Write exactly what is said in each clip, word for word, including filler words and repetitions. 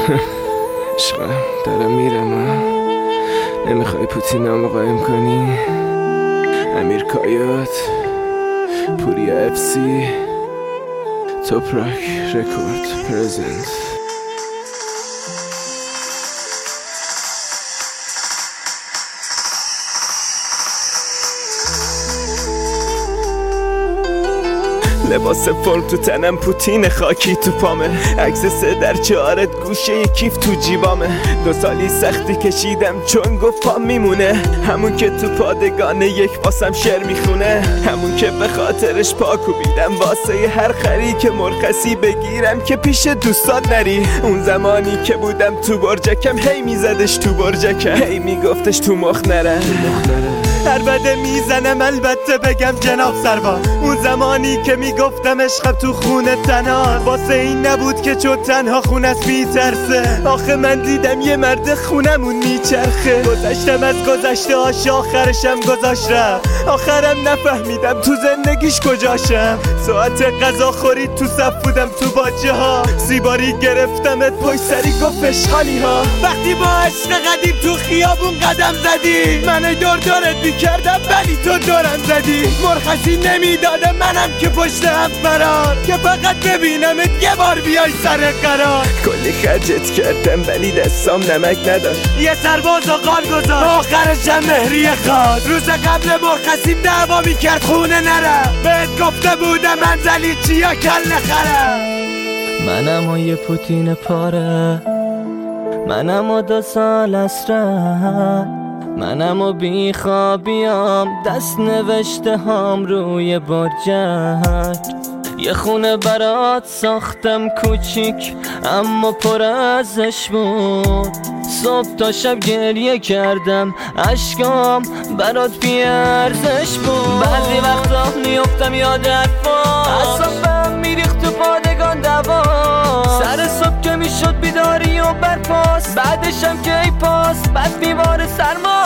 عشقم دارم میرم. نمیخوای پوتینم قایم کنی؟ امیر کایات، پوریا اف سی، توپراک رکورد پرزنت. لباس فرم تو تنم، پوتین خاکی تو پامه، عکس سه در چهارت گوشه کیف تو جیبامه. دو سالی سختی کشیدم چون گفت پام میمونه، همون که تو پادگان یک واسم شعر میخونه، همون که به خاطرش پا کوبیدم واسه هر خری که مرخصی بگیرم که پیش دوستات نری. اون زمانی که بودم تو برجکم هی میزدش تو برجکم، هی میگفتش تو مخ نره. هر بده میزنم البته بگم جناب سرباز، اون زمانی که میگفتم عشقم تو خونه تنها، واسه این نبود که چون تنها خونه است میترسه. آخه من دیدم یه مرد خونمون میچرخه، گذشتم از گذشته هاش آخرشم گذاشت رفت، آخرم نفهمیدم تو زندگیش کجاشم. ساعت غذا خورید تو صف بودم تو باجه ها، سیباری گرفتمت پشت سری گفت اشغالی ها. وقتی با عشق قدیم تو خیابون قدم زدی، منو دور دورت کردم ولی تو دورم زدی. مرخصی نمیدادم منم که پشت هم فرار، که فقط ببینمت یه بار بیای سر قرار. کلی خرجت کردم ولی دستام نمک نداشت، یه سرباز و قال گذاشت، آخرشم مهریه خواست. روز قبل مرخصیم دعوا میکرد خونه نرم، بهت گفته بودم منزلی چیا کل نخرم. منم و یه پوتین پاره، منم و دو سال اسره، منم و بی خوابیام دست نوشته هام روی برجک. یه خونه برات ساختم کوچیک اما پر ازش بود، صبح تا شب گریه کردم اشکام برات بی ارزش بود. بعضی وقتا میافتم یاد حرفا، اعصابم میریخت تو پادگان دوا، سر صبح که میشد بیداری و برپاس، بعدشم که ای پاس بعد بیوار سرما.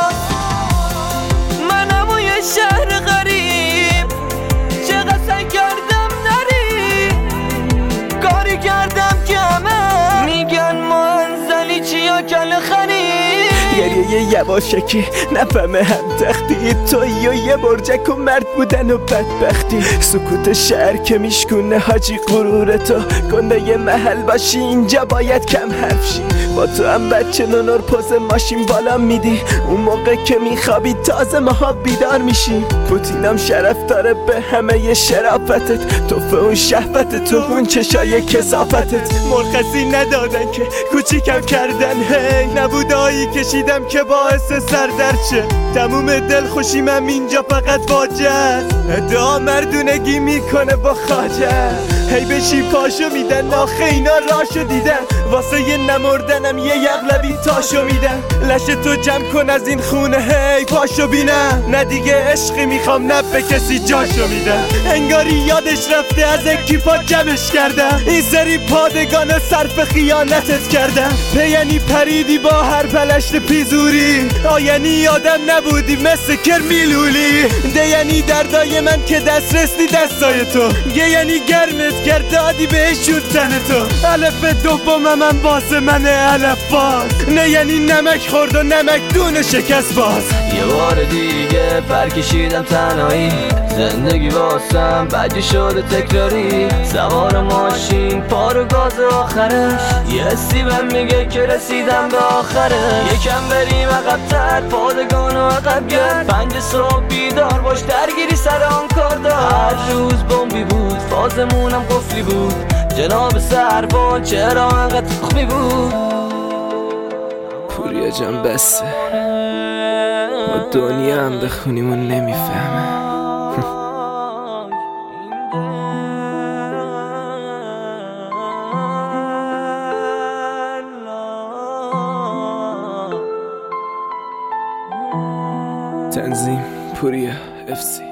منم و یه شهر غریب چقدر سعی کردم نری، کاری کردم که همه میگن منزلی چیا کل خری. گریه یواشکی نفهمه هم تختی، تویی و یه برجک و مرد بودن و بدبختی. سکوت شهر که میشکونه حاجی غرور تو، گنده یه محل باشی اینجا باید کم حرف شی. با تو هم بچه نونور پوز ماشین بالا میدی، اون موقع که میخوابی تازه ماها بیدار میشی. پوتینم شرف داره به همه ی شرافتت، توفه اون شهوت تو اون چشای کثافتت. مرخصی ندادن که کوچیکم کردن، هی نبودایی کشیدم که باعث سردرچه. تموم دل خوشیمم اینجا فقط واجه است، ادعا مردونگی میکنه با خاجه. هی بشی پاشو میدن، آخه اینا راشو دیدن، واسه یه نمردنم یه یغلبی تاشو میدن. لش تو جمع کن از این خونه هی پاشو بینم، نه دیگه عشقی میخوام نه به کسی جاشو میدم. انگاری یادش رفته از اکیپا جمعش کردم، این سری پادگان صرف خیانتت کردم. یعنی پریدی با هر پلشت پیزوری، آ یعنی یادم نبودی مثل کرمیلولی. ده یعنی دردای من که دست رستی دستای تو، گه یعنی گرمت کرد دادی بهشون تن تو. الف دومم من واسه من الف باز، نه یعنی نمک خورد و نمک دونه شکست باز. یه بار دیگه پرکشیدم تنهایی، زندگی واسم بدی شده تکراری. سوار ماشین پارو گاز آخرش، یه سیبم میگه که رسیدم به آخرش. یکم بریم عقب‌تر پادگان و عقب گرد، پنج صبح بیدار باش درگیری سر آن کار دار. هر روز بمبی بود فازمونم قفلی بود، جناب سربان چرا انقدر تخمی بود. پوریا جان بسه، ما دنیا هم بخونیم و نمیفهمه. تنظیم پوریا اف سی.